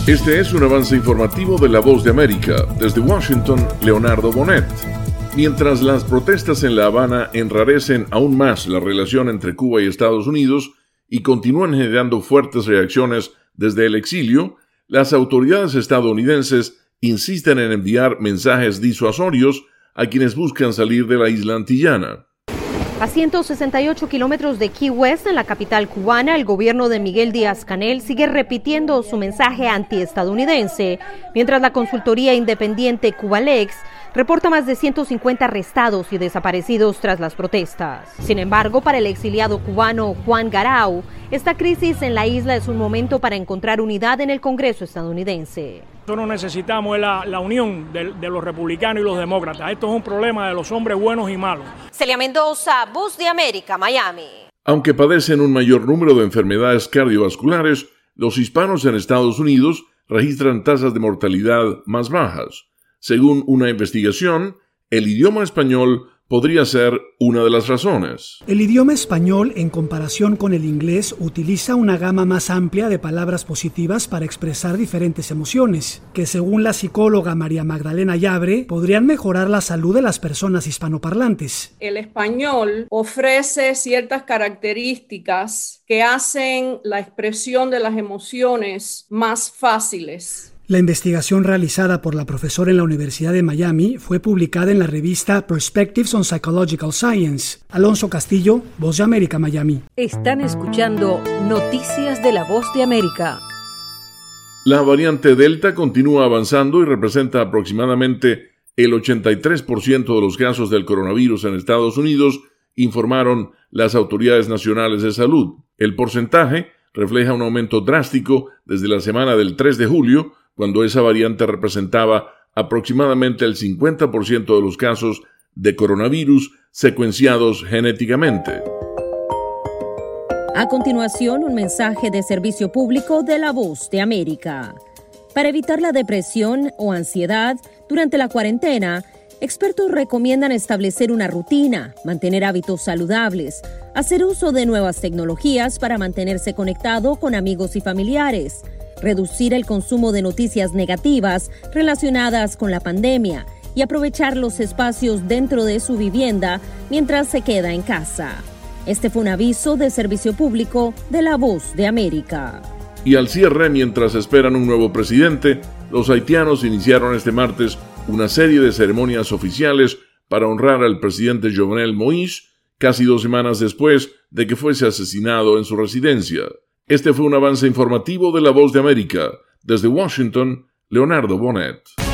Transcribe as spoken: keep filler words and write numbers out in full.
Este es un avance informativo de La Voz de América. Desde Washington, Leonardo Bonet. Mientras las protestas en La Habana enrarecen aún más la relación entre Cuba y Estados Unidos y continúan generando fuertes reacciones desde el exilio, las autoridades estadounidenses insisten en enviar mensajes disuasorios a quienes buscan salir de la isla antillana. A ciento sesenta y ocho kilómetros de Key West, en la capital cubana, el gobierno de Miguel Díaz-Canel sigue repitiendo su mensaje antiestadounidense, mientras la consultoría independiente Cubalex reporta más de ciento cincuenta arrestados y desaparecidos tras las protestas. Sin embargo, para el exiliado cubano Juan Garau, esta crisis en la isla es un momento para encontrar unidad en el Congreso estadounidense. Nosotros necesitamos la, la unión de, de los republicanos y los demócratas. Esto es un problema de los hombres buenos y malos. Celia Mendoza, Voz de América, Miami. Aunque padecen un mayor número de enfermedades cardiovasculares, los hispanos en Estados Unidos registran tasas de mortalidad más bajas. Según una investigación, el idioma español podría ser una de las razones. El idioma español, en comparación con el inglés, utiliza una gama más amplia de palabras positivas para expresar diferentes emociones, que según la psicóloga María Magdalena Yabre, podrían mejorar la salud de las personas hispanoparlantes. El español ofrece ciertas características que hacen la expresión de las emociones más fáciles. La investigación realizada por la profesora en la Universidad de Miami fue publicada en la revista Perspectives on Psychological Science. Alonso Castillo, Voz de América, Miami. Están escuchando Noticias de la Voz de América. La variante Delta continúa avanzando y representa aproximadamente el ochenta y tres por ciento de los casos del coronavirus en Estados Unidos, informaron las autoridades nacionales de salud. El porcentaje refleja un aumento drástico desde la semana del tres de julio, cuando esa variante representaba aproximadamente el cincuenta por ciento de los casos de coronavirus secuenciados genéticamente. A continuación, un mensaje de servicio público de La Voz de América. Para evitar la depresión o ansiedad durante la cuarentena, expertos recomiendan establecer una rutina, mantener hábitos saludables, hacer uso de nuevas tecnologías para mantenerse conectado con amigos y familiares, reducir el consumo de noticias negativas relacionadas con la pandemia y aprovechar los espacios dentro de su vivienda mientras se queda en casa. Este fue un aviso de servicio público de La Voz de América. Y al cierre, mientras esperan un nuevo presidente, los haitianos iniciaron este martes una serie de ceremonias oficiales para honrar al presidente Jovenel Moïse, casi dos semanas después de que fuese asesinado en su residencia. Este fue un avance informativo de La Voz de América. Desde Washington, Leonardo Bonet.